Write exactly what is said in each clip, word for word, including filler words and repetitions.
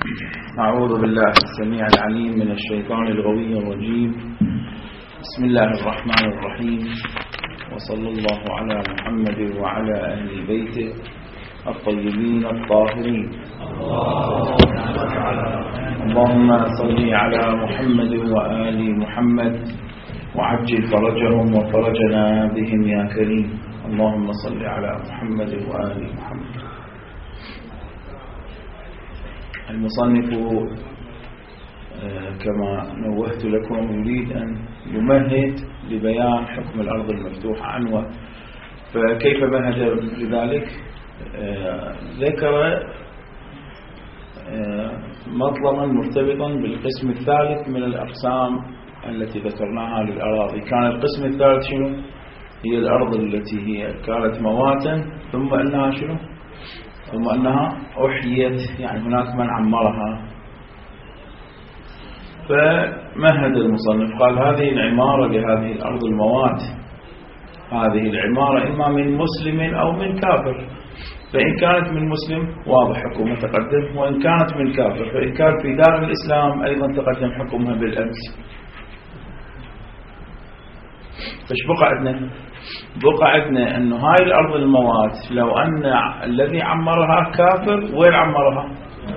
أعوذ بالله السميع العليم من الشيطان الغوي الرجيم. بسم الله الرحمن الرحيم، وصلى الله على محمد وعلى أهل بيته الطيبين الطاهرين. اللهم صل على محمد وآل محمد وعجل فرجهم وفرجنا بهم يا كريم. اللهم صل على محمد وآل محمد. المصنف كما نوهت لكم يريد أن يمهد لبيان حكم الأرض المفتوحة عنوة. فكيف مهد لذلك؟ ذكر مطلبا مرتبطا بالقسم الثالث من الأقسام التي ذكرناها للأراضي. كان القسم الثالث شنو؟ هي الأرض التي هي كانت مواتا ثم أنها شنو؟ ثم أنها أحيت، يعني هناك من عمرها. فمهد المصنف قال هذه العمارة لهذه الأرض الموات، هذه العمارة إما من مسلم أو من كافر. فإن كانت من مسلم واضح حكمها تقدم، وإن كانت من كافر فإن كان في دار الإسلام أيضا تقدم حكمها بالأمس. فايش بقى عندنا؟ بقى عندنا أنه هاي الأرض الموات لو أن الذي عمرها كافر، وين عمرها؟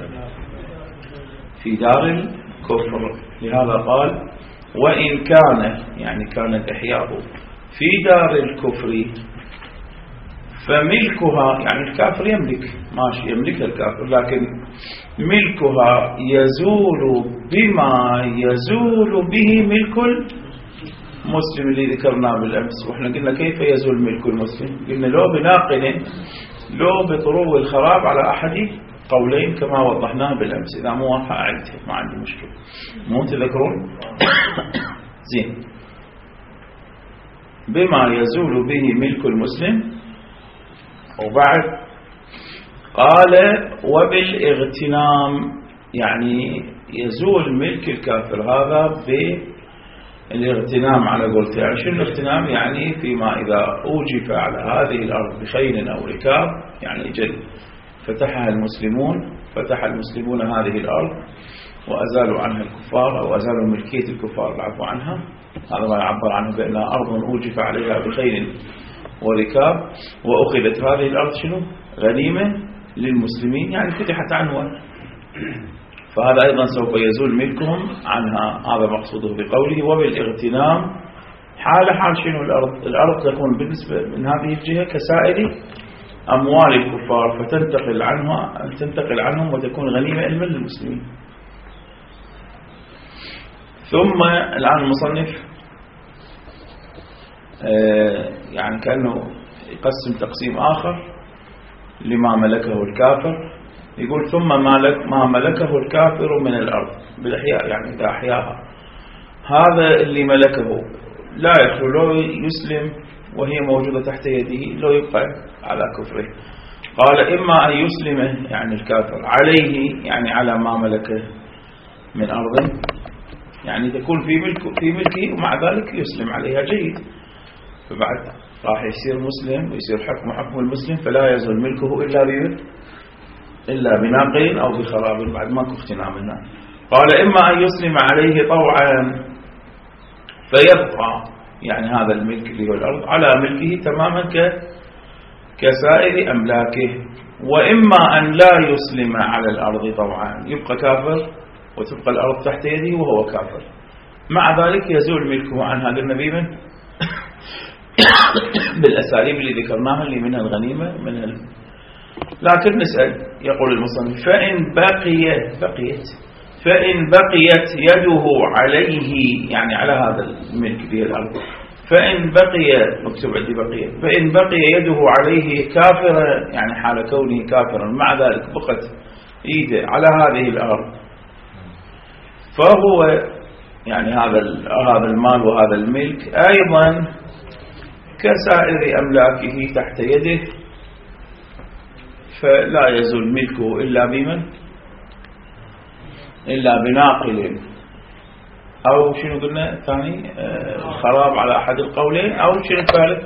في دار الكفر. لهذا قال وإن كان، يعني كانت إحياؤه في دار الكفر فملكها، يعني الكافر يملك، ماشي يملك الكافر، لكن ملكها يزول بما يزول به ملك المسلم اللي ذكرناه بالأمس. وإحنا قلنا كيف يزول ملك المسلم؟ قلنا لو بناقل، لو بطرو الخراب على أحد قولين كما وضحناه بالأمس. إذا مو واضحة أعيدها، ما عندي مشكلة، مو تذكرون؟ زين. بما يزول به ملك المسلم، وبعد قال وبالاغتنام، يعني يزول ملك الكافر هذا بالاغتنام على قولته. يعني شنو الاغتنام؟ يعني فيما إذا أوجف على هذه الأرض بخيل أو ركاب، يعني جل فتحها المسلمون، فتح المسلمون هذه الأرض وأزالوا عنها الكفار، أو أزالوا ملكية الكفار العفو عنها. هذا ما يعبر عنه بأنها أرض أوجف عليها بخيل وركاب، وأخذت هذه الأرض شنو؟ غنيمة للمسلمين، يعني فتحت عنوة. فهذا أيضا سوف يزول ملكهم عنها. هذا مقصوده بقوله وبالاغتنام. حال حال شنو الأرض؟ الأرض تكون بالنسبة من هذه الجهة كسائر أموال الكفار، فتنتقل عنها، تنتقل عنهم وتكون غنيمة للمسلمين. ثم الآن المصنف يعني كأنه يقسم تقسيم آخر لما ملكه الكافر. يقول ثم ملك ما ملكه الكافر من الأرض بالإحياء، يعني إذا أحياها. هذا اللي ملكه لا يخلو، لو يسلم وهي موجودة تحت يده لو يبقى على كفره. قال إما أن يسلم، يعني الكافر، عليه، يعني على ما ملكه من أرض، يعني تكون في ملكه في ملكه ومع ذلك يسلم عليها جيد. فبعد راح يصير مسلم ويصير حكم حكم المسلم، فلا يزول ملكه إلا ب إلا بناقل أو بخراب، بعد ما اغتنام هنا. قال إما أن يسلم عليه طوعا فيبقى، يعني هذا الملك اللي هو الأرض على ملكه تماما كسائر أملاكه. وإما أن لا يسلم على الأرض طوعا، يبقى كافر وتبقى الأرض تحت يده وهو كافر، مع ذلك يزول ملكه عن هذا النبي من بالأساليب اللي ذكرناها، اللي منها الغنيمة منها ال... لكن نسأل، يقول المصنف فإن بقيت بقيت فإن بقيت يده عليه، يعني على هذا الملك به الأرض، فإن بقي، مكتوب عندي بقيت، فإن بقي يده عليه كافرا، يعني حال كونه كافرا، مع ذلك بقت إيده على هذه الأرض، فهو يعني هذا هذا المال وهذا الملك أيضا كسائر أملاكه تحت يده، فلا يزول ملكه إلا بمن؟ إلا بناقل، أو شنو قلنا الثاني؟ الخراب على أحد القولين، أو شنو الثالث؟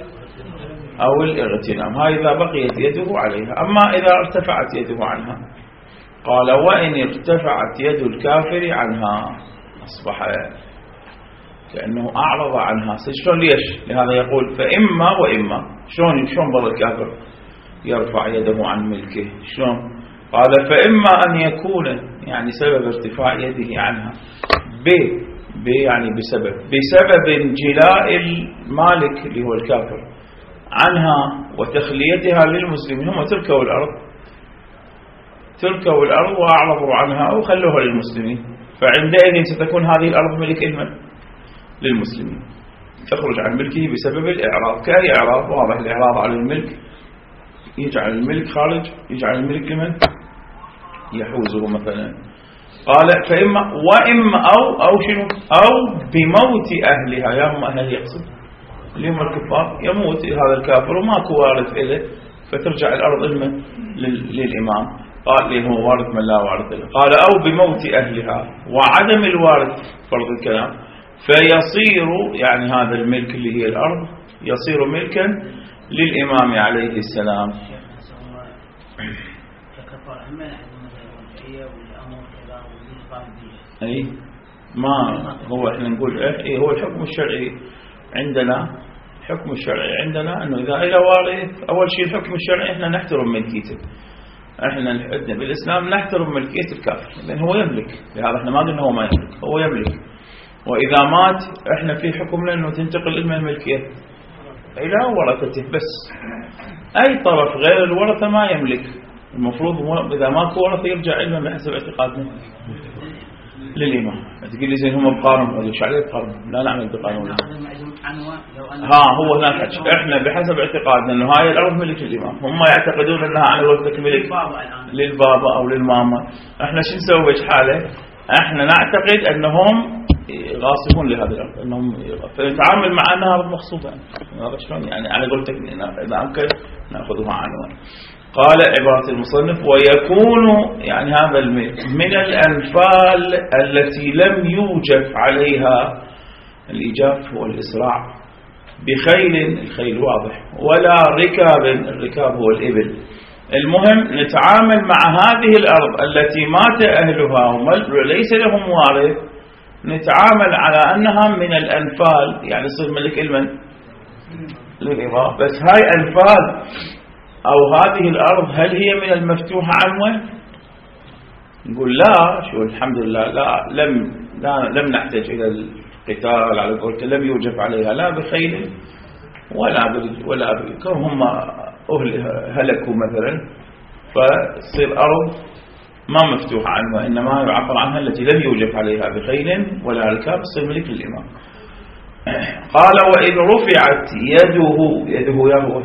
أو الاغتنام. هاي إذا بقيت يده عليها. أما إذا ارتفعت يده عنها قال وإن ارتفعت يد الكافر عنها أصبح كأنه أعرض عنها. شلون ليش؟ لهذا يقول فإما وإما. شلون شلون بضل الكافر يرفع يده عن ملكه؟ شلون؟ قال فإما أن يكون يعني سبب ارتفاع يده عنها ب ب يعني بسبب بسبب انجلاء المالك اللي هو الكافر عنها وتخليتها للمسلمين. هم تركوا الأرض تركوا الأرض وأعرضوا عنها وخلوها للمسلمين، فعندئذ ستكون هذه الأرض ملك المن للمسلمين، تخرج عن ملكه بسبب الإعراض. كأي إعراض واضح، الإعراض على الملك يجعل الملك خارج، يجعل الملك لمن يحوزه مثلا. قال فإما وإما أو أو شنو أو بموت أهلها. يا هم أهل يقصد اللي هم الكفار، يموت هذا الكافر وماكو وارث إله، فترجع الأرض لمن للإمام. قال لي هو وارث من لا وارث له. قال أو بموت أهلها وعدم الوارث فرض الكلام، فيصير يعني هذا الملك اللي هي الأرض يصير ملكا للإمام عليه السلام. أي ما هو احنا نقول ايه هو الحكم الشرعي عندنا. الحكم الشرعي عندنا انه اذا الى وارث، اول شيء الحكم الشرعي احنا نحترم ملكيته. احنا عندنا بالاسلام نحترم ملكيه الكافر لان هو يملك، لهذا احنا ما قلنا هو ما يملك، هو يملك. واذا مات احنا في حكمنا انه تنتقل من الملكيه الى ورثته بس. اي طرف غير الورثه ما يملك. المفروض اذا ماكو ورثه يرجع علما بحسب اعتقادنا للإمام. تقول لي زين هم بقانون، وش عليه بقانون؟ لا نعمل بقانون. ها هو هناك احنا بحسب اعتقادنا انه هاي الارض ملك الامام، هم يعتقدون انها على قولتك ملك للبابا او للماما. احنا شو نسوي بحاله؟ احنا نعتقد انهم غاصبون لهذه الارض، انهم فنتعامل مع انها ارض مغصوبه. هذا شلون يعني على قولتك اذا امكن ناخذها عنوان. قال عبارة المصنف ويكون يعني هذا الملك من الأنفال التي لم يوجف عليها، الإيجاف هو الإسراع، بخيل، الخيل واضح، ولا ركاب، الركاب هو الإبل. المهم نتعامل مع هذه الأرض التي مات أهلها وليس لهم وارث، نتعامل على أنها من الأنفال، يعني يصير ملك المن للإمام. بس هاي أنفال أو هذه الأرض هل هي من المفتوحة عنوة؟ نقول لا، شو الحمد لله لا لم لا لم نحتاج إلى القتال على قولته، لم يوجف عليها لا بخيل ولا ولا بكون هم أهل هلكوا مثلا، فتصير أرض ما مفتوحة عنوة، إنما يعبر عنها التي لم يوجف عليها بخيل ولا ركاب، تصير ملك الإمام. قال وإن رفعت يده، يده يهوه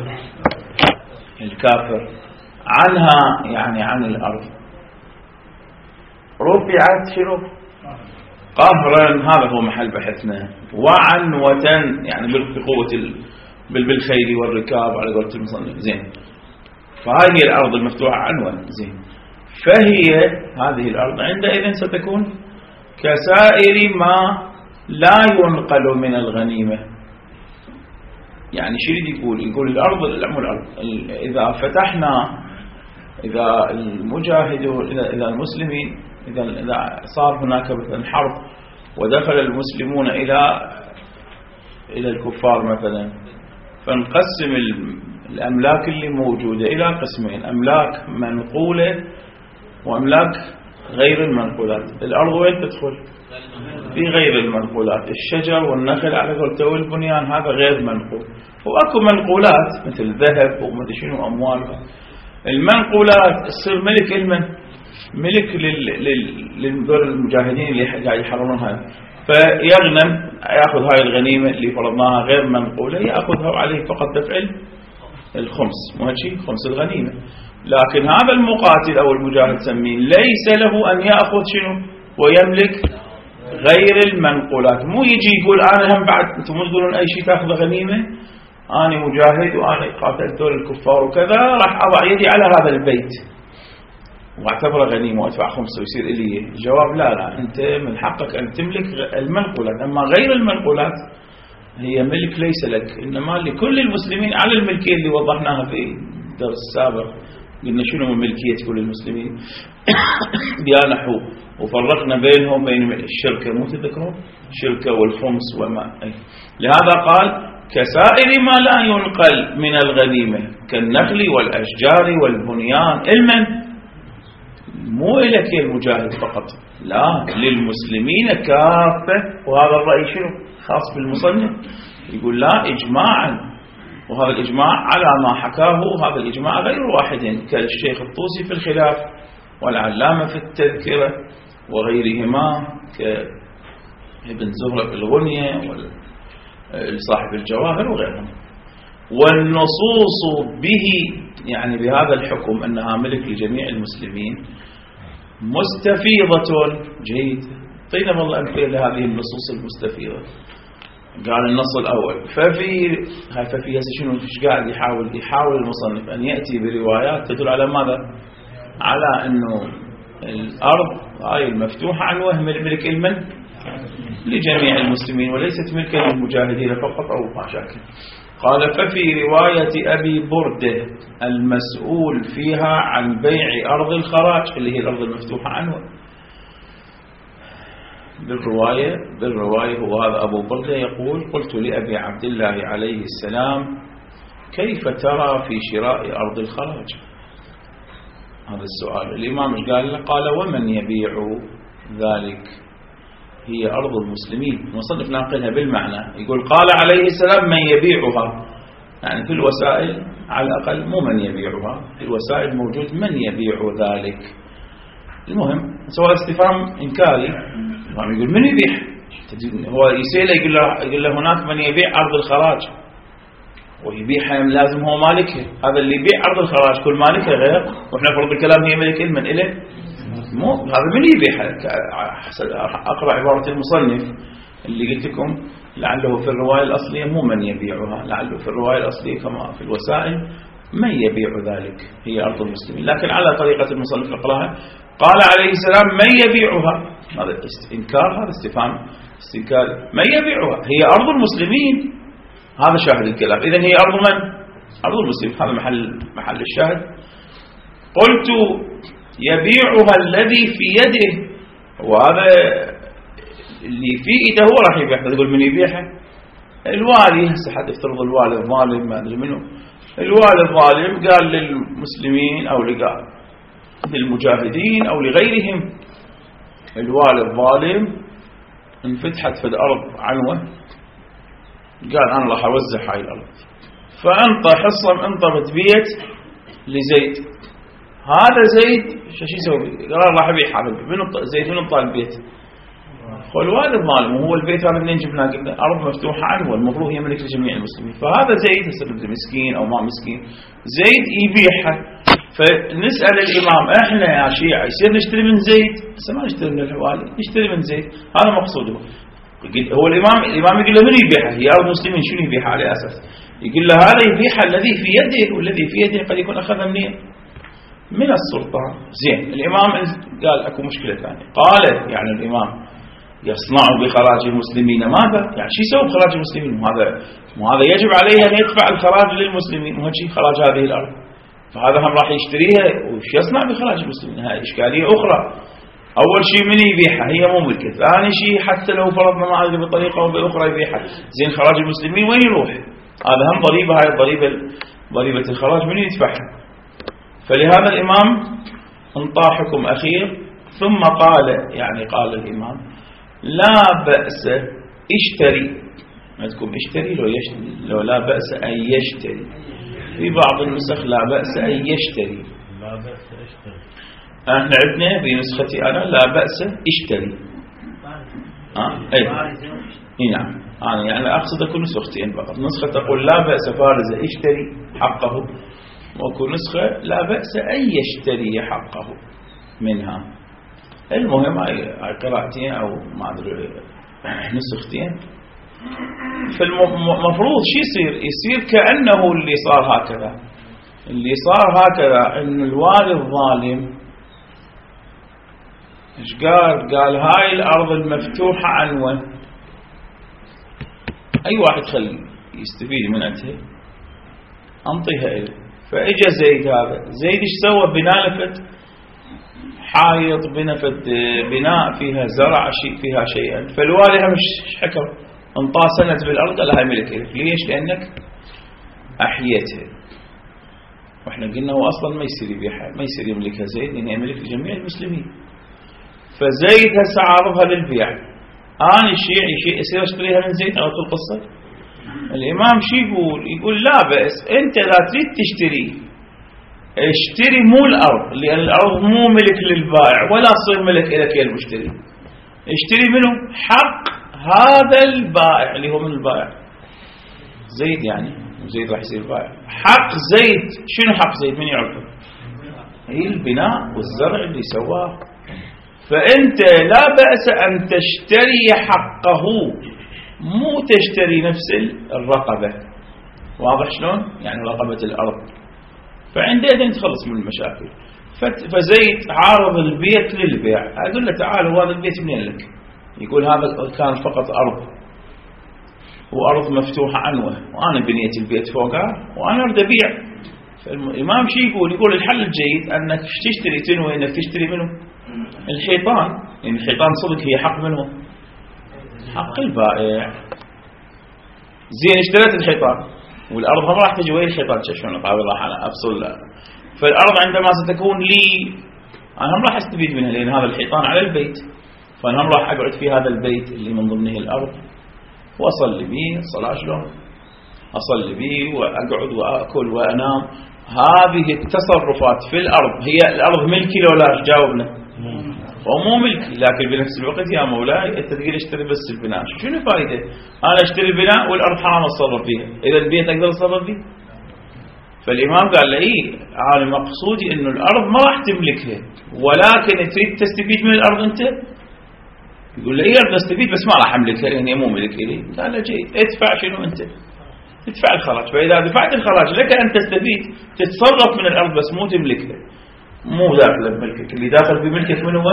الكافر عنها يعني عن الأرض، رفعت شنو قهرا، هذا هو محل بحثنا، وعنوة يعني بقوة بالخيل والركاب على قولة المصنف. زين، فهذه هي الأرض المفتوحة عنوة. زين، فهي هذه الأرض عندئذ ستكون كسائر ما لا ينقل من الغنيمة. يعني شو يريد يقول؟ يقول الأرض الأرض إذا فتحنا، إذا المجاهد إذا إذا المسلمين إذا إذا صار هناك مثلا حرب ودخل المسلمون إلى إلى الكفار مثلا، فنقسم الأملاك اللي موجودة إلى قسمين، أملاك منقولة وأملاك غير المنقولات. الأرض وين تدخل؟ في غير المنقولات، الشجر والنخل على قولته والبنيان هذا غير منقول. وأكو منقولات مثل ذهب ومدري شنو أموال. المنقولات تصير ملك المن ملك للمجاهدين اللي قاعد يحررون هذا، فيغنم ياخذ هاي الغنيمة اللي فرضناها غير منقولة، ياخذها وعليه فقط دفع الخمس، مو هالشيء خمس الغنيمة. لكن هذا المقاتل أو المجاهد سمين ليس له أن يأخذ شنو ويملك غير المنقولات. مو يجي يقول أنا هم بعد أنتم مو تقولون أي شيء تأخذ غنيمة، أنا مجاهد وأنا قاتلت دول الكفار وكذا، راح أضع يدي على هذا البيت واعتبره غنيمة وأدفع خمسة ويصير إلي. الجواب لا لا، أنت من حقك أن تملك المنقولات، أما غير المنقولات هي ملك ليس لك، إنما لكل المسلمين على الملكية اللي وضحناها في الدرس السابق، قلنا شنو ملكية كل المسلمين بيا نحو وفرقنا بينهم بين الشركة، مو تذكرون الشركة والخمس وما. لهذا قال كسائر ما لا ينقل من الغنيمة كالنخل والأشجار والبنيان، المن مو لك يا المجاهد فقط، لا للمسلمين كافة. وهذا الرأي شنو خاص بالمصنف، يقول لا إجماعا، وهذا الإجماع على ما حكاه هذا الإجماع غير واحد كالشيخ الطوسي في الخلاف والعلامة في التذكرة وغيرهما كابن زهرة في الغنية وصاحب الجواهر وغيرهم. والنصوص به يعني بهذا الحكم أنها ملك لجميع المسلمين مستفيضة. جيد، طينا والله أمثلة لهذه النصوص المستفيضة. قال النص الأول ففي هاي ففي هسه شنو ايش قاعد يحاول يحاول المصنف أن يأتي بروايات تدل على ماذا؟ على أنه الأرض هاي المفتوحة عنوة ملك المن لجميع المسلمين وليست ملكا للمجاهدين فقط أو ما شاكل. قال ففي رواية أبي بردة المسؤول فيها عن بيع أرض الخراج اللي هي الأرض المفتوحة عنوة، بالرواية بالرواية هو هذا أبو بردة يقول قلت لأبي عبد الله عليه السلام كيف ترى في شراء أرض الخراج؟ هذا السؤال. الإمام ايش قال له؟ قال ومن يبيع ذلك؟ هي أرض المسلمين. مصنف ناقلها بالمعنى، يقول قال عليه السلام من يبيعها، يعني في الوسائل على الأقل مو من يبيعها، في الوسائل موجود من يبيع ذلك. المهم سواء استفهام إنكاري، يقول من يبيع، هو يسأله يقول له, يقول له هناك من يبيع أرض الخراج ويبيعها لازم هو مالكها. هذا اللي يبيع أرض الخراج كل مالكها غير، وإحنا فرض الكلام هي ملك من إله، مو هذا من يبيعها. أقرأ عبارة المصنف اللي قلت لكم لعله في الرواية الأصلية مو من يبيعها، لعله في الرواية الأصلية كما في الوسائل من يبيع ذلك هي أرض المسلمين، لكن على طريقة المصنف نقراها قال عليه السلام من يبيعها. هذا إنكار، هذا استفهام استنكار. من يبيعها هي أرض المسلمين، هذا شاهد الكلام. إذن هي أرض من؟ أرض المسلمين، هذا محل محل الشاهد. قلت يبيعها الذي في يده، وهذا اللي في يده هو راح يبيعها. تقول من يبيعها؟ الوالي. هسه حد يفترض الوالي الظالم ما أدري منه، الوالي الظالم قال للمسلمين أو لقال للمجاهدين أو لغيرهم، الوالي الظالم انفتحت في الأرض عنوة، قال أنا راح أوزع هاي الأرض، فأنطى حصة انطبت بيت لزيد. هذا زيد شو يسوي؟ قال راح أبيع هذا البيت. زيد من انطى البيت؟ هو الوالي الظالم، وهو البيت هذا منين جبناه؟ قلنا أرض مفتوحة عنوة المفروض هي ملك لجميع المسلمين. فهذا زيد هسه مسكين أو ما مسكين، زيد يبيعها. فنسأل الإمام احنا يا شيعة يصير نشتري من زيد؟ هسه ما نشتري من الوالي، نشتري من زيد. هذا مقصوده. هو الإمام الإمام يقول له من يبيعها؟ هي أرض المسلمين، شنو يبيعها على أساس؟ يقول له هذا يبيعها الذي في يده، والذي في يده قد يكون أخذها منين؟ من السلطان. زين، الإمام قال أكو مشكلة ثانية. قال يعني الإمام يصنع بخراج المسلمين ماذا؟ يعني شو يسوي بخراج المسلمين؟ وهذا وهذا يجب عليه أن يدفع الخراج للمسلمين، وهو شيء خراج هذه الأرض، فهذا هم راح يشتريها. وش يصنع بخراج المسلمين؟ هاي إشكالية أخرى. أول شيء من يبيعها؟ هي مو ملكه. ثاني شيء حتى لو فرضنا ما أدري بطريقة أو بأخرى يبيعها، زين خراج المسلمين وين يروح؟ هذا هم ضريبة، هاي الضريبة ضريبة الخراج من يدفعها؟ فلهذا الإمام انطى حكم أخير، ثم قال يعني قال الإمام لا بأس اشتري. عندكم اشتري لو يشتري، لو لا بأس أن يشتري. في بعض النسخ لا بأس أن يشتري. لا بأس اشتري. احنا عندنا في نسختي أنا لا بأس اشتري. آه. أي. اي نعم. أنا يعني أقصد أكون نسختين فقط. نسخة تقول لا بأس فارز اشتري حقه، وأكو نسخة لا بأس أن يشتري حقه منها. المهم هاي قراءتين أو ما أدري نسختين. فالمفروض شو يصير؟ يصير كأنه اللي صار هكذا، اللي صار هكذا إن الوالي الظالم إيش قال؟ قال هاي الأرض المفتوحة عنوة، أي واحد خلي يستفيد من أنتها أنطيها إليه. فإجا زيد هذا زيد ايش سوى؟ بناء لفت حائط، بنفت بناء فيها زرع شيء فيها شيئا، فالوالي هم ايش حكى؟ انطاه سنة بالأرض قال هاي ملك لك. ليش؟ لأنك أحيتها. واحنا قلنا هو أصلا ما يصير يبيعها، ما يصير يملكها زيد لأنها ملك لجميع المسلمين. فزيد هسه عارضها للبيع، أنا الشيعي شيء يصير اشتريها من زيد على طول قصة. الإمام شو يقول؟ يقول لا بأس، أنت لا تريد تشتري اشتري مو الأرض، لأن الأرض مو ملك للبائع ولا تصير ملك لك يا المشتري. اشتري منه حق هذا البائع اللي هو من البائع زيد، يعني زيد راح يصير بائع. حق زيد شنو حق زيد؟ من يعرفه؟ هي البناء والزرع اللي سواه. فأنت لا بأس أن تشتري حقه، مو تشتري نفس الرقبة. واضح شلون؟ يعني رقبة الأرض. فعندئذ تخلص من المشاكل. فزيد عارض البيت للبيع، أقول له تعال هذا البيت منين لك؟ يقول هذا كان فقط أرض، وأرض مفتوحة عنوة، وأنا بنيت البيت فوقها وأنا أريد أبيع. فالإمام شي يقول؟ يقول الحل الجيد أنك تشتري، تنوي أنك تشتري منه الحيطان، لأن يعني الحيطان صدق هي حق منه؟ حق البائع. زين اشتريت الحيطان والأرض هم راح تجي وين الحيطان؟ شلون طاوي راح أنا أفصل. فالأرض عندما ستكون لي أنا هم راح أستفيد منها، لأن هذا الحيطان على البيت، فأنا هم راح أقعد في هذا البيت اللي من ضمنه الأرض وأصلي به الصلاة. شلون أصلي به وأقعد وأكل وأنام. هذه التصرفات في الأرض، هي الأرض ملكي لو لا؟ جاوبنا ومو ملكي، لكن بنفس الوقت يا مولاي أنت تقول اشتري بس البناء. شنو فائدة أنا اشتري البناء والأرض حرام أتصرف فيها؟ إذا البيت أقدر أتصرف فيه؟ فالإمام قال لي إيه، أنا مقصودي إنه الأرض ما راح تملكها، ولكن تريد تستفيد من الأرض أنت. يقول لي إيه أرض أستفيد بس ما راح أملكها لأن هي مو ملك لي. قال له جيد، ادفع شنو أنت؟ تدفع الخراج. فإذا دفعت الخراج لك أن تستفيد، تتصرف من الأرض بس مو تملكها، مو داخل بملكك. اللي داخل بملكك من هو؟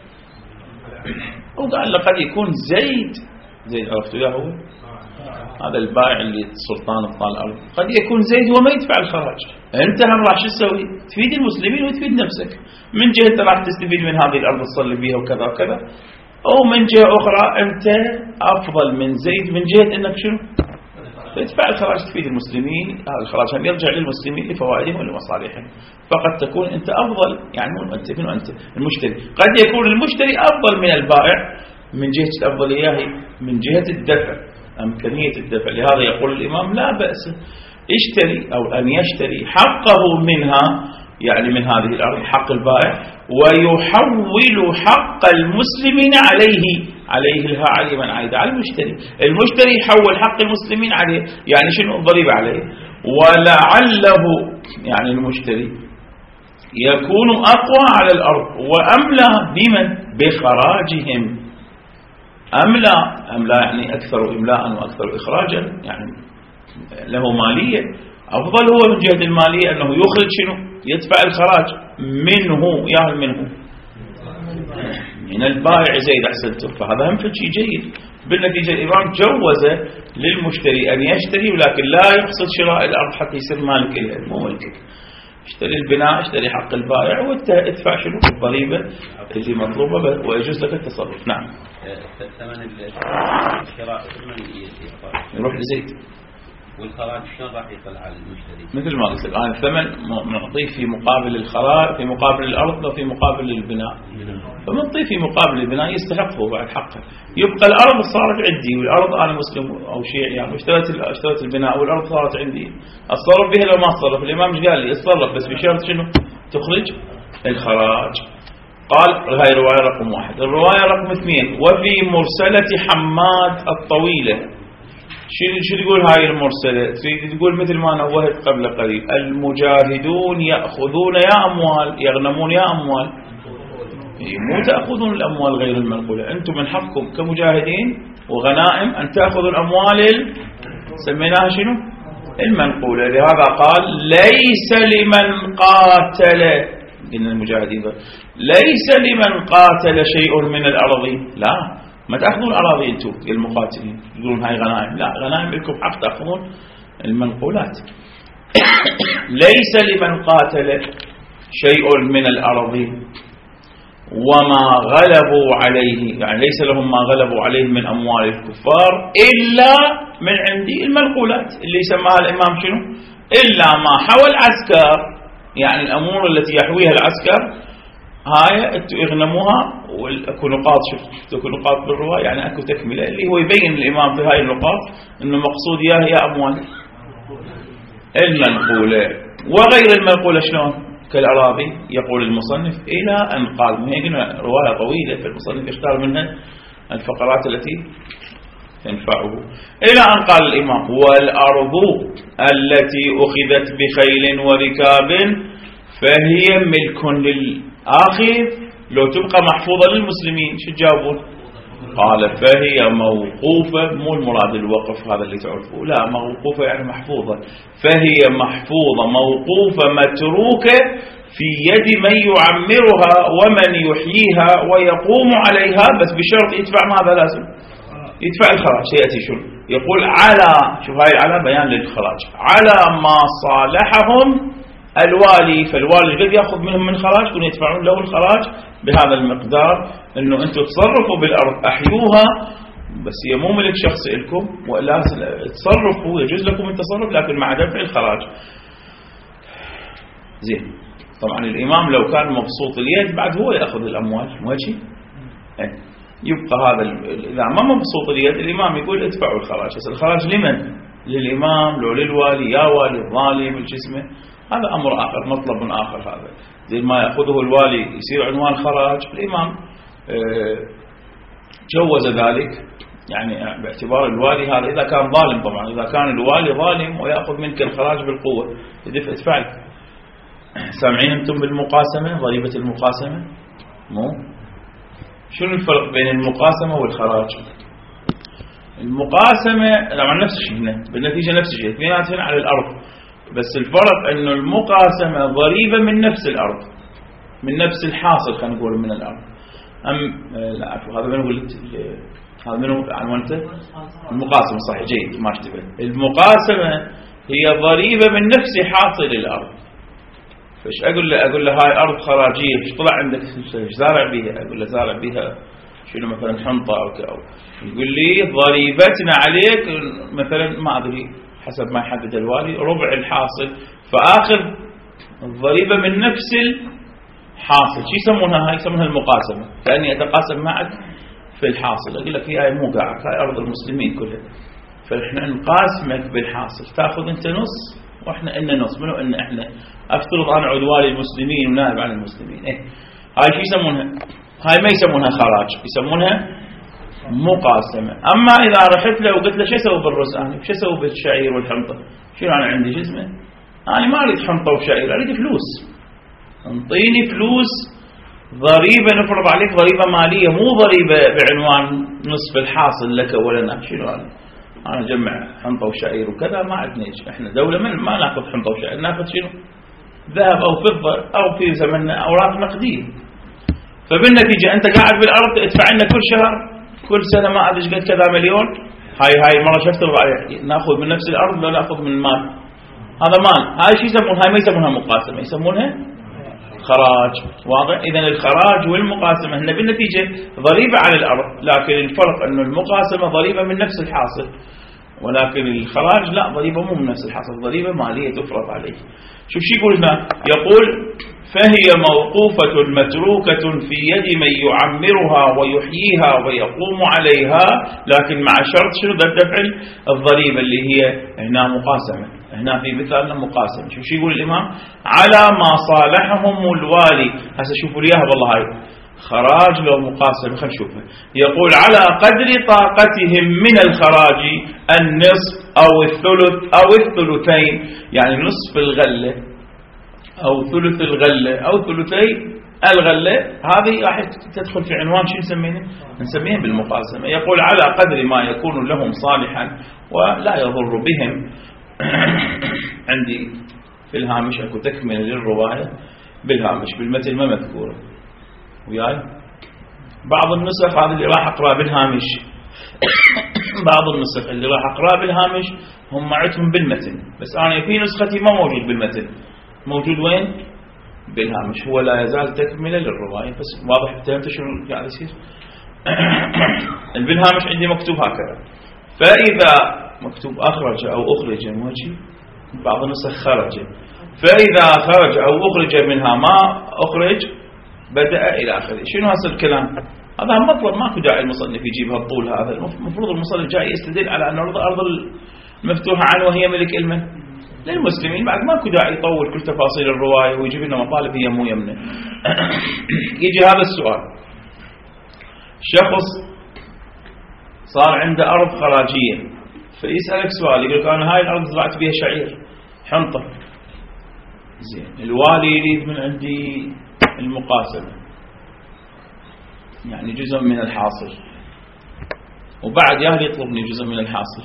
وقال له قد يكون زيد زيد عرفتوا يا هو هذا البائع اللي سلطان بطال الأرض، قد يكون زيد هو ما يدفع الخراج. أنت هم راح شو تسوي؟ تفيد المسلمين وتفيد نفسك. من جهة راح تستفيد من هذه الأرض تصلي بها وكذا وكذا، أو من جهة أخرى أنت أفضل من زيد من جهة أنك شنو؟ تدفع الخراج تفيد المسلمين. هذا الخراج هم يرجع للمسلمين لفوائدهم ولمصالحهم. فقد تكون أنت أفضل، يعني مو أنت منو أنت؟ المشتري. قد يكون المشتري أفضل من البائع من جهة الأفضلية هي من جهة الدفع، أمكانية الدفع. لهذا يقول الإمام لا بأس اشتري أو أن يشتري حقه منها، يعني من هذه الأرض حق البائع، ويحول حق المسلمين عليه. عليه الها علي من عايد على المشتري. المشتري يحول حق المسلمين عليه، يعني شنو؟ الضريبة عليه. ولعله يعني المشتري يكون أقوى على الأرض وأملى بمن؟ بخراجهم. أملى أملى يعني أكثر إملاء وأكثر إخراجا، يعني له مالية أفضل. هو من جهة المالية أنه يخرج شنو؟ يدفع الخراج منه، ياهل منه من البائع زيد. أحسنتم. فهذا هم شيء جيد. بالنتيجة الإمام جوز للمشتري أن يشتري، ولكن لا يقصد شراء الأرض حتى يصير مالك لها، مو ملكك. اشتري البناء، اشتري حق البائع، وادفع شنو؟ الضريبة اللي مطلوبة، ويجوز لك التصرف. نعم. ثمن الشراء يروح لزيد، والخراج شلون راح يطلع على المشتري؟ مثل ما قلت الآن الثمن نعطيه في مقابل الخراج، في مقابل الأرض، وفي مقابل البناء. فمنطيه في مقابل البناء يستحقه بعد حقه. يبقى الأرض صارت عندي، والأرض أنا مسلم أو شيعي يعني، اشتريت اشتريت البناء والأرض صارت عندي، أتصرف بها لو ما أتصرف؟ الإمام قال لي اتصرف بس بشرط شنو؟ تخرج الخراج. قال هاي رواية رقم واحد. الرواية رقم اثنين: وفي مرسلة حماد الطويلة. شو يقول هاي المرسلة؟ تقول مثل ما نوهت قبل قليل: المجاهدون يأخذون يا أموال، يغنمون يا أموال، مو تأخذون الأموال غير المنقولة. أنتم من حقكم كمجاهدين وغنائم أن تأخذوا الأموال سميناها شنو؟ المنقولة. لهذا قال: ليس لمن قاتل، إن المجاهدين ليس لمن قاتل شيء من الأراضي. لا، ما تأخذون الأراضي أنتم المقاتلين تقولون هاي غنائم، لا، غنائم لكم حق تأخذون المنقولات. ليس لمن قاتل شيء من الأرض وما غلبوا عليه، يعني ليس لهم ما غلبوا عليه من أموال الكفار إلا من عندي المنقولات اللي يسمىها الإمام شنو؟ إلا ما حوى العسكر، يعني الأمور التي يحويها العسكر هاي انتو اغنموها. واكو نقاط، شفت اكو نقاط بالرواية، يعني اكو تكملة اللي هو يبين الإمام في هاي النقاط انه مقصود ياه هي أموال المنقولة وغير المنقولة. شلون؟ كالأراضي يقول المصنف إلى أن قال، هي رواية طويلة في المصنف يختار منها الفقرات التي تنفعه، إلى أن قال الإمام: والأرض التي أخذت بخيل وركاب فهي ملك للآخذ لو تبقى محفوظة للمسلمين. شو تجاوبون؟ قال: فهي موقوفة، مو المراد الوقف هذا اللي تعرفوه، لا، موقوفة يعني محفوظة، فهي محفوظة موقوفة متروكة في يد من يعمرها ومن يحييها ويقوم عليها، بس بشرط يدفع ماذا لازم؟ يدفع الخراج. سيأتي شو يقول على، شوف هاي على بيان للخراج، على ما صالحهم الوالي. فالوالي قد يأخذ منهم من خراج يكون يدفعون له الخراج بهذا المقدار، انه انتم تصرفوا بالارض احيوها، بس هي مو ملك شخصي لكم، ولا تصرفوا يجوز لكم التصرف لكن مع دفع الخراج. زين. طبعا الامام لو كان مبسوط اليد بعد هو ياخذ الاموال، مو شيء. يبقى هذا اذا ما مبسوط اليد الامام يقول ادفعوا الخراج. بس الخراج لمن؟ للامام لو للوالي؟ يا والي الظالم الجسمه، هذا أمر آخر، مطلب آخر. هذا زي ما يأخذه الوالي يصير عنوان خراج، الإمام جوز ذلك، يعني باعتبار الوالي هذا إذا كان ظالم. طبعا إذا كان الوالي ظالم ويأخذ منك الخراج بالقوة يدفع ادفعك. سامعين أنتم بالمقاسمة، ضريبة المقاسمة؟ مو شنو الفرق بين المقاسمة والخراج؟ المقاسمة طبعا نفس الشيء، هنا بالنتيجة نفس الشيء، اثنيناتهم على الأرض، بس الفرق انه المقاسمة ضريبة من نفس الارض، من نفس الحاصل، خلينا نقول من الارض. ام لا اعرف هذا منو قلت، هذا منو عنوانته؟ المقاسمة صحيح، جيد، ما اشتبه. المقاسمة هي ضريبة من نفس حاصل الارض. فايش اقول له؟ اقول له هاي ارض خراجية، ايش طلع عندك؟ ايش زارع بيها؟ اقول له زارع بيها شنو مثلا حنطة او كذا. يقول لي ضريبتنا عليك مثلا ما ادري حسب ما يحدد الوالي ربع الحاصل، فآخذ الضريبة من نفس الحاصل. شو يسمونها هاي؟ يسمونها المقاسمة، كأني أتقاسم معك في الحاصل. أقول لك هي مو قاعد، هاي أرض المسلمين كلها، فإحنا نقاسمك بالحاصل، تأخذ أنت نص وإحنا إن نص. منو إن إحنا؟ أفترض أنا عضو والي المسلمين ونائب عن المسلمين. إيه هاي شو يسمونها؟ هاي ما يسمونها خراج، يسمونها مقاسمة. أما إذا رحت له وقلت له شو أسوي بالرز أنا؟ شو أسوي بالشعير والحنطة؟ شنو أنا عندي جزمة؟ أنا ما أريد حنطة وشعير، أريد فلوس. انطيني فلوس، ضريبة نفرض عليك ضريبة مالية، مو ضريبة بعنوان نصف الحاصل لك ولا لا. شنو أنا؟ أنا جمع حنطة وشعير وكذا، ما عندنا. إحنا دولة من ما نأخذ حنطة وشعير، نأخذ شنو؟ ذهب أو فضة، أو في زمننا أوراق نقدية. فبالنتيجة أنت قاعد بالأرض تدفع لنا كل شهر كل سنة ما أدري قد كذا مليون. هاي هاي مرة شفت الرأي نأخذ من نفس الأرض ولا نأخذ من المال؟ هذا مال. هاي شو يسمونها؟ هاي ما يسمونها مقاسمة، يسمونها خراج. واضح؟ إذا الخراج والمقاسمة هن بالنتيجة ضريبة على الأرض، لكن الفرق أنه المقاسمة ضريبة من نفس الحاصل، ولكن الخراج لا، ضريبة مو من نفس الحاصل، ضريبة مالية تفرض عليه. شوف شو يقول هنا؟ يقول فهي موقوفة متروكة في يد من يعمرها ويحييها ويقوم عليها، لكن مع شرط شنو؟ دفع الضريبة اللي هي هنا مقاسمة. هنا في مثالنا مقاسمة. شوف شو يقول الإمام؟ على ما صالحهم الوالي. هسه شوفوا ليها والله هاي خراج لو مقاسمة، خلينا نشوفها. يقول على قدر طاقتهم من الخراج النصف أو الثلث أو الثلثين، يعني نصف الغلة أو ثلث الغلة أو ثلثي الغلة. هذه راح تدخل في عنوان شو نسميه؟ نسميه بالمقاسمة. يقول على قدر ما يكون لهم صالحا ولا يضر بهم. عندي في الهامش أكو تكملة للرواية بالهامش، بالمتن ما مذكورة وياي. بعض النسخ هذه اللي راح أقرأ بالهامش بعض النسخ اللي راح أقرأ بالهامش هم معتهم بالمتن، بس أنا في نسختي ما موجود بالمتن، موجود وين؟ بالهامش. هو لا يزال تكملة للرواية، بس واضح فهمت شنو قاعد يصير. بالهامش عندي مكتوب هكذا: فإذا مكتوب أخرج أو أخرج موجي، بعض النسخ خرج، فإذا خرج أو أخرج منها ما أخرج بدأ إلى آخره. شنو هذا الكلام؟ هذا مطلب ماكو داعي المصنف يجيب هالطول هذا. المفروض المصنف جاي يستدل على أن الأرض المفتوحة عنه وهي ملك المن للمسلمين، بعد ماكو داعي يطول كل تفاصيل الرواية ويجيب لنا مطالب هي مو يمنه. يجي هذا السؤال: شخص صار عنده أرض خراجية، فيسألك سؤال يقول لك أنا هاي الأرض زرعت بها شعير حنطة، زين الوالي يريد من عندي المقاسمة، يعني جزء من الحاصل، وبعد ياهل يطلبني جزء من الحاصل.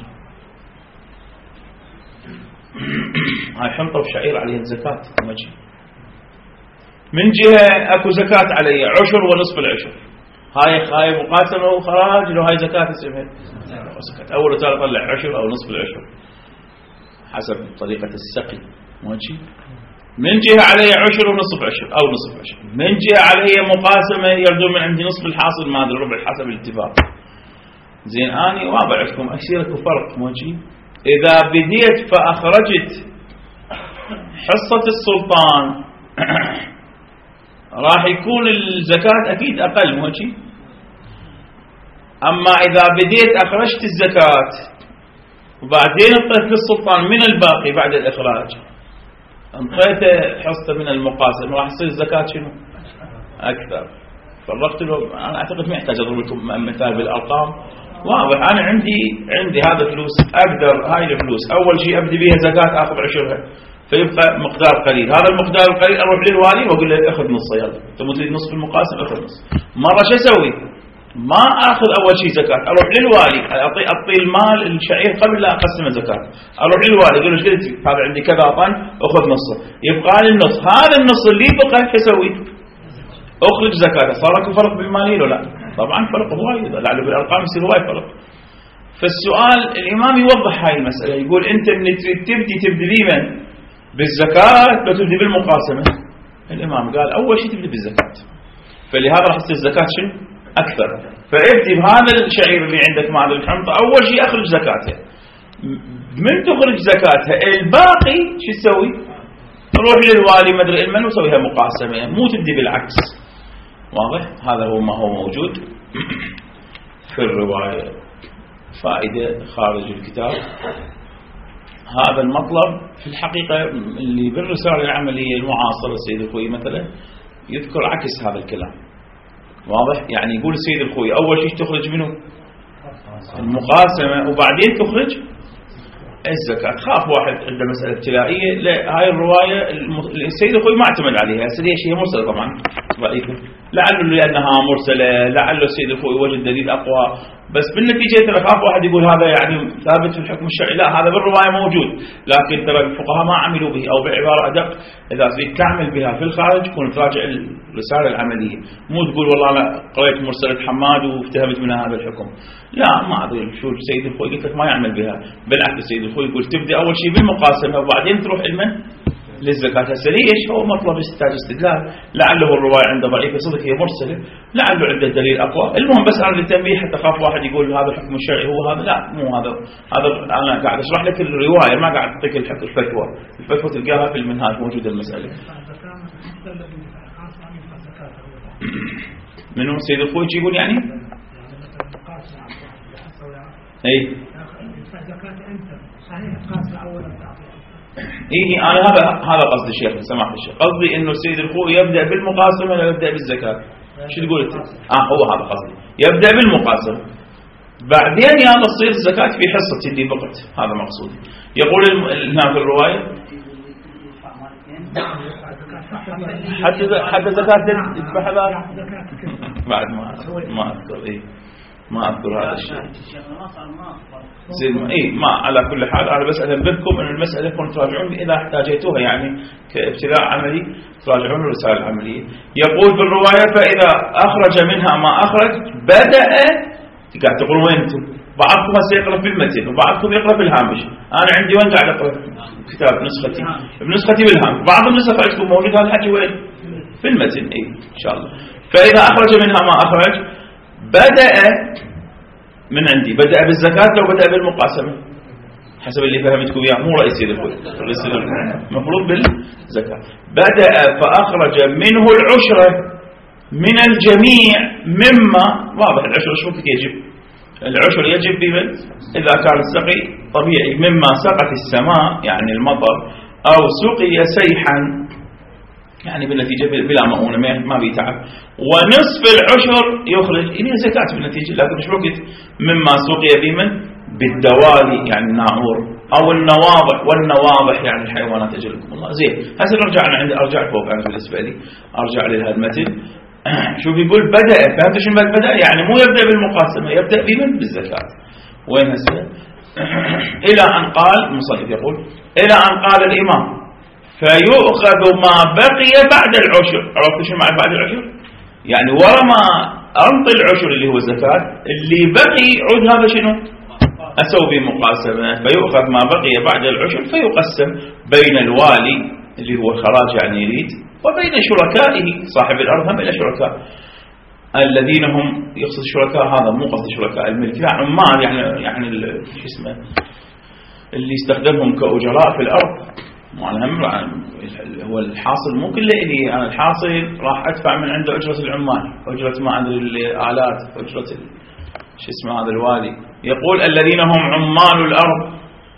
هاي حنطة وشعير عليها الزكاة مجي. من جهة اكو زكاة علي عشر ونصف العشر، هاي هاي مقاسمة وخراج، لو هاي زكاة اسمها زكاة. أول وثالث طلع عشر أو نصف العشر حسب طريقة السقي ماشي. من جهة علي عشر ونصف عشر أو نصف عشر، من جهة علي مقاسمة يردون من عندي نصف الحاصل ما أدري ربع حسب الاتفاق. زين أنا واضح لكم أكثر اكو فرق ماشي. إذا بديت فأخرجت حصة السلطان راح يكون الزكاة أكيد أقل ماشي. أما إذا بديت أخرجت الزكاة وبعدين انطيت للسلطان من الباقي بعد الإخراج، انطيت حصة من المقاسم، راح يصير الزكاة شنو؟ أكثر. فرقت له. أنا أعتقد ما يحتاج أضرب لكم مثال بالأرقام، واضح. أنا عندي عندي هذا فلوس، أقدر هاي الفلوس أول شيء أبدي بيها زكاة آخذ عشرها، فيبقى مقدار قليل. هذا المقدار القليل أروح للوالي وأقول له أخذ نص، يلا أنت تريد نصف المقاسم أخذ نص. مرة شو أسوي؟ ما أخذ أول شيء زكاة، أروح للوالي أعطي أعطي المال الشعير قبل لا أقسم زكاة، أروح للوالي أقول له إيش قلت؟ هذا عندي كذا طن أخذ نصه، يبقى لي النص. هذا النص اللي بقى شو أسوي؟ أخرج زكاة. صار لكم فرق بالمالية ولا لا؟ طبعا فرق وايد، لعله بالأرقام يصير وايد فرق. فالسؤال الإمام يوضح هاي المسألة، يقول أنت من تريد تبدي تبدي بمن؟ بالزكاة لو تبدي بالمقاسمة؟ الإمام قال أول شيء تبدي بالزكاة، فلهذا راح تصير الزكاة شنو؟ أكثر. فابدي بهذا الشعير اللي عندك مع الحنطة أول شيء أخرج زكاته. من تخرج زكاتها الباقي شو تسوي؟ تروح للوالي مدري المن وسويها مقاسمة، مو تبدي بالعكس. واضح؟ هذا هو ما هو موجود في الرواية. فائدة خارج الكتاب. هذا المطلب في الحقيقة اللي بالرسالة العملية المعاصرة السيد الخوي مثلا يذكر عكس هذا الكلام. واضح؟ يعني يقول السيد الخوي أول شيء تخرج منه المقاسمة وبعدين تخرج الزكاة. خاف واحد عنده مسألة ابتلائية، لا هاي الرواية السيد الخوي ما اعتمد عليها. ليش؟ هي مرسلة طبعا ضعيفة، لعله لأنها مرسلة، لعله السيد الخوي وجد دليل أقوى، بس بالنتيجة ترى خاف واحد يقول هذا يعني ثابت في الحكم الشرعي. لا، هذا بالرواية موجود، لكن ترى الفقهاء ما عملوا به، أو بعبارة أدق إذا تريد تعمل بها في الخارج كون تراجع الرسالة العملية، مو تقول والله أنا قريت مرسلة حماد وافتهمت منها هذا الحكم. لا، ما أدري شو السيد الخوي قلت لك ما يعمل بها، بالعكس السيد الخوي يقول تبدأ أول شيء بالمقاسمة وبعدين تروح المن للزكاة. هسه ليش؟ هو مطلب يحتاج استدلال، لعله الرواية عنده ضعيفة صدق هي مرسلة، لعله عنده دليل أقوى. المهم بس أنا للتنبيه حتى خاف واحد يقول هذا الحكم الشرعي هو هذا، لا مو هذا. هذا أنا قاعد أشرح لك الرواية، ما قاعد أعطيك الفتوى. الفتوى تلقاها في المنهاج موجودة المسألة. منو السيد الخوي يقول يعني؟ أي إيه أنا هذا هذا قصدي الشيخ سماحة الشيخ، قصدي إنه السيد الخوي يبدأ بالمقاسمة ولا يبدأ بالزكاة؟ شو تقول أنت؟ آه هو هذا قصدي، يبدأ بالمقاسمة بعدين يلا تصير الزكاة في حصة اللي بقت، هذا مقصودي. يقول هنا في الرواية حتى حتى زكاة تذبح هذا بعد ما ما أذكر إيه ما أذكر هذا الشيء. زين إيه ما على كل حال أنا بس أنبهكم أن المسألة كنت تراجعون إذا احتاجتوها يعني كابتلاء عملي تراجعون الرسالة العملية. يقول بالرواية فإذا أخرج منها ما أخرج بدأ قاعد تقول وين أنتم بعضكم هسه يقرأ في المتن وبعضكم يقرأ في الهامش. أنا عندي وين قاعد أقرأ كتاب نسختي بنسختي بالهامش، بعض النسخ عندكم موجود هذا الحكي وين؟ في المتن. إيه إن شاء الله. فإذا أخرج منها ما أخرج بدأ من عندي، بدأ بالزكاة لو بدأ بالمقاسمة حسب اللي فهمتكم إياه، مو رئيسي للكل، المفروض بالزكاة. بدأ فأخرج منه العشرة من الجميع مما واضح. العشر شو يجب؟ العشر يجب بمن؟ إذا كان السقي طبيعي مما سقت السماء يعني المطر، أو سقي سيحا يعني بالنتيجة بلا مؤونة ما بيتعب. ونصف العشر يخرج إليه زكاة بالنتيجة، لكن شو وقت؟ مما سقي بمن؟ بالدوالي يعني الناعور أو النواضح، والنواضح يعني الحيوانات أجلكم الله. زين هسه نرجع، أنا عندي أرجع فوق أنا بالنسبة لي أرجع لهذا المتن. شو بيقول؟ بدأ. فهمت شو بدأ؟ يعني مو يبدأ بالمقاسمة، يبدأ بمن؟ بالزكاة. وين هسه؟ إلى أن قال المصنف يقول إلى أن قال الإمام فيؤخذ ما بقي بعد العشر. عرفت شو معنى بعد العشر؟ يعني ورا ما أنطي العشر اللي هو الزكاة اللي بقي عود هذا شنو؟ أسوي بمقاسمة. فيؤخذ ما بقي بعد العشر فيقسم بين الوالي اللي هو الخراج يعني يريد، وبين شركائه صاحب الأرض هم إلى شركاء الذين هم يقصد الشركاء هذا مو قصد شركاء الملك، لا عمال يعني يعني شو اسمه اللي يستخدمهم كأجراء في الأرض. هو الحاصل مو كله إلي أنا، الحاصل راح أدفع من عنده أجرة العمال، أجرة ما أدري الآلات، أجرة شو اسمه هذا الوالي. يقول الذين هم عمال الأرض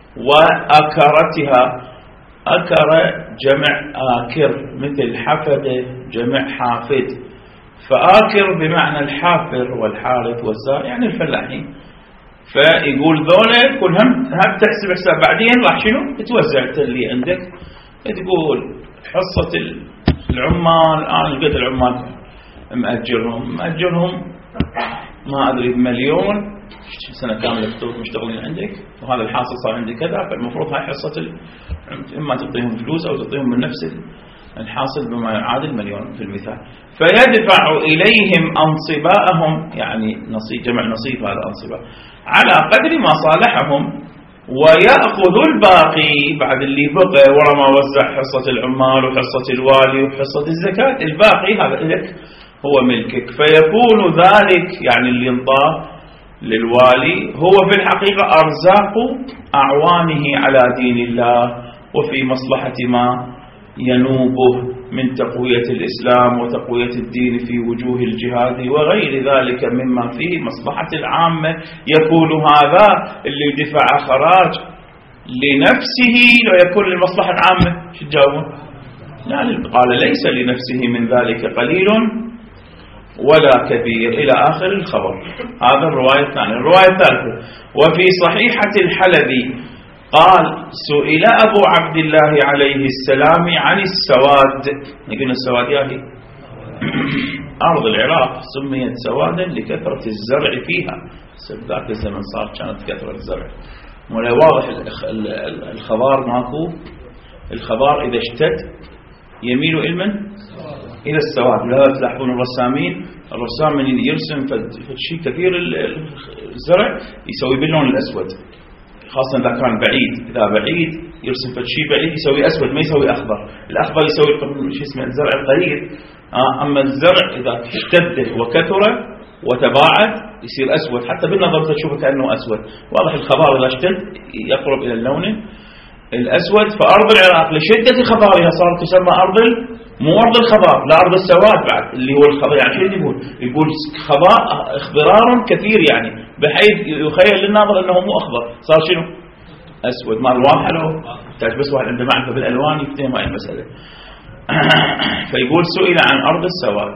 وأكرتها. أكر جمع آكر مثل حفدة جمع حافد، فآكر بمعنى الحافر والحارث والزار يعني الفلاحين. فيقول ذولا كلهم هم تحسب حساب بعدين راح شنو توزع اللي عندك. تقول حصة العمال أنا لقيت العمال مأجرهم مأجرهم ما أدري بمليون سنة كاملة مشتغلين عندك، وهذا الحاصل صار عندي كذا، فالمفروض هاي حصة ال... إما تعطيهم فلوس أو تعطيهم من نفس الحاصل بما يعادل مليون في المثال. فيدفع إليهم أنصباءهم يعني نصيب جمع نصيب هذا أنصباء على قدر ما صالحهم، ويأخذ الباقي بعد اللي بقى ورا ما وزع حصة العمال وحصة الوالي وحصة الزكاة، الباقي هذا لك هو ملكك. فيكون ذلك يعني اللي انطاه للوالي هو في الحقيقة أرزاق أعوانه على دين الله وفي مصلحة ما ينوبه من تقوية الإسلام وتقوية الدين في وجوه الجهاد وغير ذلك مما فيه مصلحة العامة. يكون هذا اللي دفع خراج لنفسه لو يكون للمصلحة العامة. شو تجاوبون؟ يعني قال ليس لنفسه من ذلك قليل ولا كبير إلى آخر الخبر. هذا الرواية الثانية. الرواية الثالثة وفي صحيحة الحلبي قال سئل أبو عبد الله عليه السلام عن السواد. يقول السواد ياهي أرض العراق سميت سوادا لكثرة الزرع فيها، ذاك الزمن صار كانت كثرة الزرع ولا واضح. الخضار ماكو، الخضار إذا اشتد يميل إلى من؟ إلى السواد. لا تلاحظون الرسامين، الرسام من يرسم فشي كثير الزرع يسوي باللون الأسود، خاصة إذا كان بعيد. إذا بعيد يرسم فشي بعيد يسوي أسود ما يسوي أخضر. الأخضر يسوي شو اسمه الزرع القريب. أما الزرع إذا اشتد وكثر وتباعد يصير أسود، حتى بالنظر تشوفه كأنه أسود. واضح الخضار إذا اشتد يقرب إلى اللون الأسود. فأرض العراق لشدة خضارها صارت تسمى أرض مو أرض الخضار، لا أرض السواد بعد اللي هو الخضار. يعني شو يقول؟ يقول خضار اخضرار كثير يعني بحيث يخيل للناظر أنه مو أخضر، صار شنو؟ أسود. ما الواضح له تحتاج بس واحد عنده معرفة بالألوان يفتهم هاي المسألة. فيقول سئل عن أرض السواد.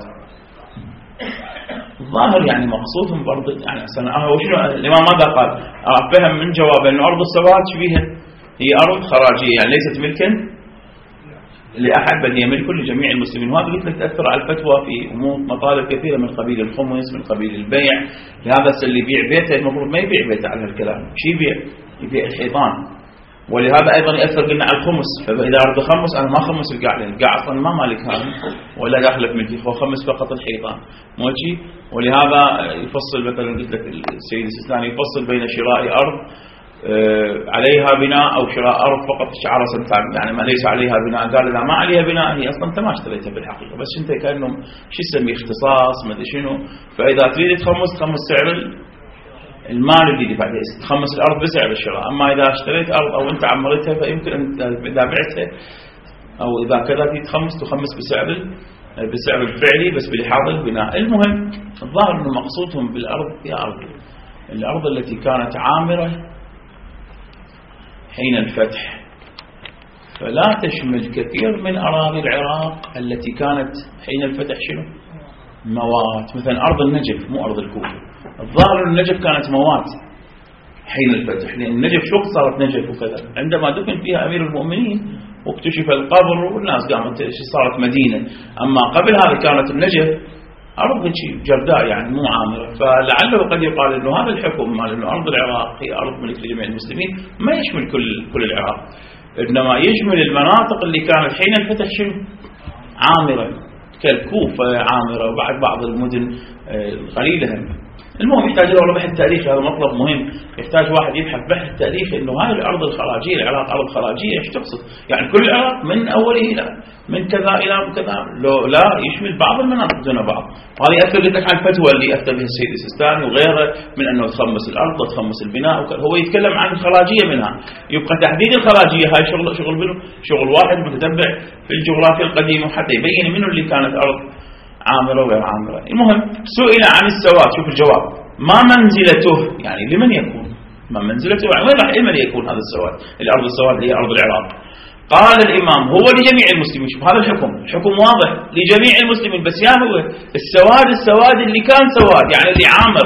الظاهر يعني مقصودهم برضه يعني أنا وشنو الإمام ماذا قال؟ أفهم من جوابه أن أرض السواد شبيها هي أرض خراجية يعني ليست ملكا لأحد بل هي ملك لجميع المسلمين. وهذا قلت لك تأثر على الفتوى في أمور مطالب كثيرة من قبيل الخمس من قبيل البيع. لهذا اللي يبيع بيته المفروض ما يبيع بيته على هالكلام. شو يبيع؟ يبيع الحيطان ولهذا أيضا يأثر قلنا على الخمس. فإذا أرد خمس أنا ما خمس القاع، لأن القاع أصلا ما مالك هذا ولا داخل في ملكي، هو خمس فقط الحيطان موجي. ولهذا يفصل مثلا قلت لك السيد السيستاني يفصل بين شراء أرض عليها بناء أو شراء أرض فقط شعار سنتان، يعني ما ليس عليها بناء. قال إذا ما عليها بناء هي أصلا أنت ما اشتريتها بالحقيقة، بس أنت كأنه شو يسميه اختصاص ما أدري شنو. فإذا تريد تخمس تخمس سعر المال اللي دفعته، تخمس الأرض بسعر الشراء. أما إذا اشتريت أرض أو أنت عمرتها فيمكن أن إذا بعتها أو إذا كذا تخمس تخمس بسعر بسعر الفعلي بس بلحاظ البناء. المهم الظاهر أنه مقصودهم بالأرض هي أرض الأرض التي كانت عامرة حين الفتح، فلا تشمل كثير من أراضي العراق التي كانت حين الفتح شنو؟ موات. مثلا أرض النجف مو أرض الكوفة، الظاهر النجف كانت موات حين الفتح، لأن النجف شو صارت نجف وكذا عندما دفن فيها أمير المؤمنين واكتشف القبر والناس قامت صارت مدينة. أما قبل هذا كانت النجف أرض جرداء يعني مو عامرة. فلعله قد يقال أنه هذا الحكم مال أنه أرض العراق هي أرض ملك لجميع المسلمين ما يشمل كل كل العراق، إنما يشمل المناطق اللي كانت حين الفتح شنو؟ عامرة، كالكوفة عامرة وبعد بعض المدن القليلة هم. المهم يحتاج له بحث تاريخي، هذا مطلب مهم، يحتاج واحد يبحث بحث تاريخي انه هاي الارض الخراجيه العراق ارض خراجيه ايش تقصد؟ يعني كل العراق من اوله الى من كذا الى كذا، لو لا يشمل بعض المناطق دون بعض. وهذا ياثر لك على الفتوى اللي افتى بها السيد السيستاني وغيره من انه تخمس الارض وتخمس البناء وكذا. هو يتكلم عن الخراجيه منها، يبقى تحديد الخراجيه هاي شغل شغل منه شغل واحد متتبع في الجغرافيا القديمه حتى يبين منه اللي كانت ارض عامرة وغير عامرة. المهم سئل عن السواد، شوف الجواب، ما منزلته يعني لمن يكون؟ ما منزلته يعني وين راح لمن يكون هذا السواد؟ الأرض السواد هي أرض العراق. قال الإمام هو لجميع المسلمين. شوف هذا الحكم، الحكم واضح لجميع المسلمين، بس يا هو السواد السواد اللي كان سواد يعني اللي عامر.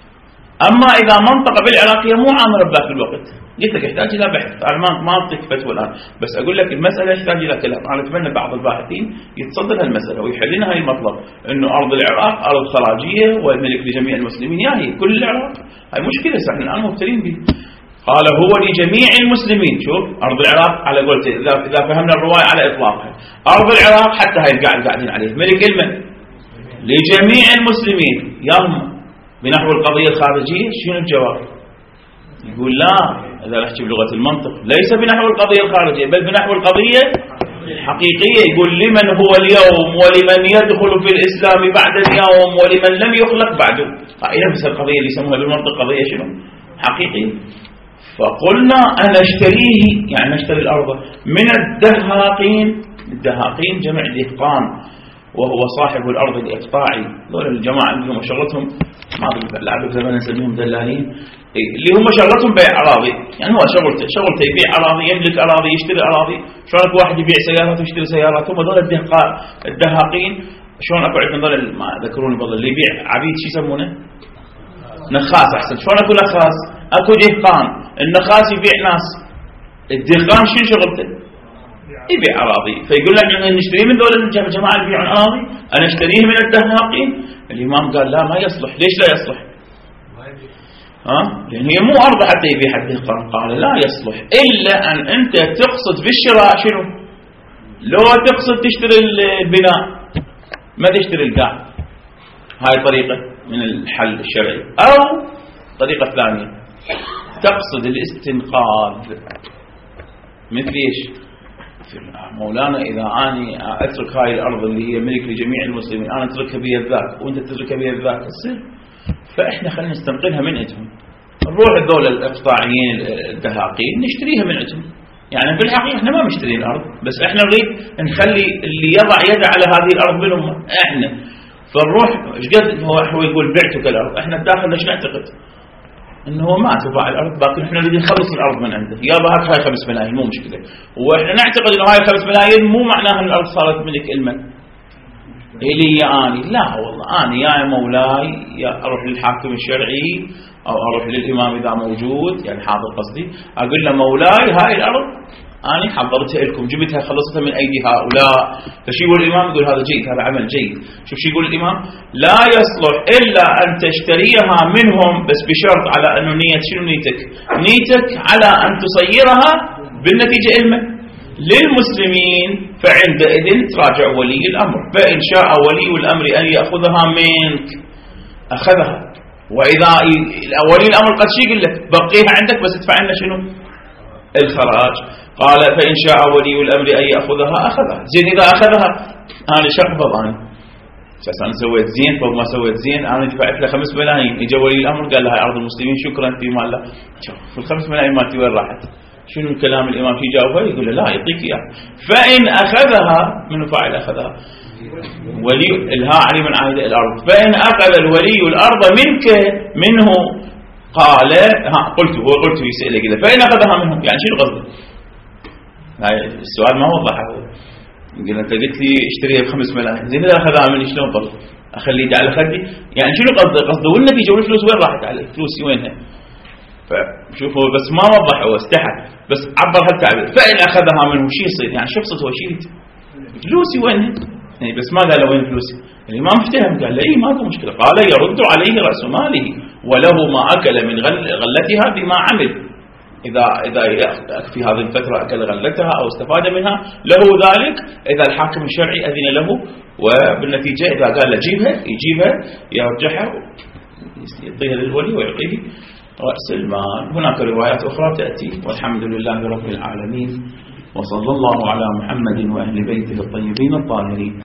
أما إذا منطقة بالعراق هي مو عامرة بذاك الوقت قلت لك يحتاج إلى بحث. أنا ما أعطيك فتوى الآن، بس أقول لك المسألة يحتاج إلى كلام. أنا أتمنى بعض الباحثين يتصدر هالمسألة ويحل لنا هاي المطلب إنه أرض العراق أرض خراجية والملك لجميع المسلمين، يا هي كل العراق هاي مشكلة احنا الآن مبتلين به. قال هو لجميع المسلمين. شوف أرض العراق على قولته إذا إذا فهمنا الرواية على إطلاقها، أرض العراق حتى هاي القاعدة قاعدين عليه ملك المن لجميع المسلمين. ياهم بنحو القضية الخارجية شنو الجواب؟ يقول لا، إذا نحكي بلغة المنطق ليس بنحو القضية الخارجية بل بنحو القضية الحقيقية. يقول لمن هو اليوم ولمن يدخل في الإسلام بعد اليوم ولمن لم يخلق بعده. هاي نفس القضية اللي يسموها بالمنطق قضية شنو؟ حقيقية. فقلنا أنا اشتريه يعني نشتري الأرض من الدهاقين. الدهاقين جمع دهقان وهو صاحب الأرض الإقطاعي. دول الجماعة اللي هم شغلتهم ما أدري لعبك زمان نسميهم دلالين، اللي هم شغلتهم بيع أراضي. يعني هو شغلته شغلته يبيع أراضي، يملك أراضي، يشتري أراضي. شلون واحد يبيع سيارات ويشتري سيارات؟ هم دول الدهقان الدهاقين. شلون أكو عندنا دول ما ذكروني بالله اللي يبيع عبيد شو يسمونه؟ نخاس. أحسن شلون أكو نخاس؟ أكو دهقان. النخاس يبيع ناس، الدهقان شو شغلته؟ يبيع أراضي. فيقول لك أن نشتري من دول الجماعة اللي يبيعون أراضي، أنا اشتريه من الدهاقين. الإمام قال لا ما يصلح. ليش لا يصلح؟ ها؟ لأن هي مو أرض حتى يبيع الدهقان. قال لا يصلح إلا أن أنت تقصد في الشراء شنو؟ لو تقصد تشتري البناء ما تشتري القاع. هاي طريقة من الحل الشرعي. أو طريقة ثانية تقصد الاستنقاذ. مثل إيش؟ مولانا إذا أنا أترك هاي الأرض اللي هي ملك لجميع المسلمين أنا أتركها بيد ذاك وأنت تتركها بيد ذاك تصير، فإحنا خلينا نستنقلها من عندهم، نروح الدولة الإقطاعيين الدهاقين نشتريها من عندهم. يعني في الحقيقة إحنا ما مشترين الأرض، بس إحنا نريد نخلي اللي يضع يده على هذه الأرض منهم إحنا. فنروح إيش قد هو هو يقول بعتك الأرض، إحنا الداخل ليش نعتقد إنه هو ما تباع الأرض، باقي إحنا نريد نخلص الأرض من عنده. يلا هاك هاي خمس ملايين مو مشكلة، وإحنا نعتقد إنه هاي خمس ملايين مو معناها إن الأرض صارت ملك المن إلي أني. لا والله أنا يا مولاي يا أروح للحاكم الشرعي أو أروح للإمام إذا موجود يعني حاضر قصدي، أقول له مولاي هاي الأرض أنا حضرتها لكم، جبتها خلصتها من أيدي هؤلاء. فشي يقول الإمام؟ يقول هذا جيد، هذا عمل جيد. شوف شي يقول الإمام؟ لا يصلح إلا أن تشتريها منهم بس بشرط على أنه نية. شنو نيتك؟ نيتك على أن تصيرها بالنتيجة إلمن للمسلمين، فعندئذ تراجع ولي الأمر، فإن شاء ولي الأمر أن يأخذها منك أخذها، وإذا ولي الأمر قد شي قل لك بقيها عندك بس ادفع لنا شنو الخراج. قال فإن شاء ولي الأمر أن يأخذها أخذها. زين إذا أخذها أنا شقبض أنا أساسا أنا سويت زين فوق ما سويت زين، أنا دفعت له خمس ملايين، إجا ولي الأمر قال لها أرض المسلمين شكرا في مال لا، في الخمس ملايين مالتي وين راحت؟ شنو الكلام الإمام في جاوبه؟ يقول له لا يعطيك إياه. فإن أخذها من فاعل أخذها ولي الها علي من عائد الأرض، فإن أخذ الولي الأرض منك منه قال ها قلت هو قلت يسأل كذا فإن أخذها منه يعني شنو قصده؟ السؤال ما وضحه. يقول أنت قلت لي اشتريها بخمس ملايين، زين إذا أخذها مني شلون طل؟ أخليه على خدي؟ يعني شنو قصده؟ قصده والنتيجة والفلوس وين راحت عليه؟ فلوسي وينها؟ فشوفوا بس ما وضح هو استحى بس عبر هالتعبير فإن أخذها منه شي يصير؟ يعني شو قصته هو شي فلوسي وينها؟ يعني بس ما قال وين فلوسي؟ الإمام افتهم قال له إيه ما في مشكلة، قال يرد عليه رأس ماله وله ما أكل من غلتها بما عمل، إذا إذا في هذه الفترة أكل غلتها أو استفاد منها له ذلك إذا الحاكم الشرعي أذن له، وبالنتيجة إذا قال له جيبها يجيبها يرجعها يعطيها للولي ويعطيه رأس المال. هناك روايات أخرى تأتي والحمد لله رب العالمين، وصلى الله على محمد وأهل بيته الطيبين الطاهرين.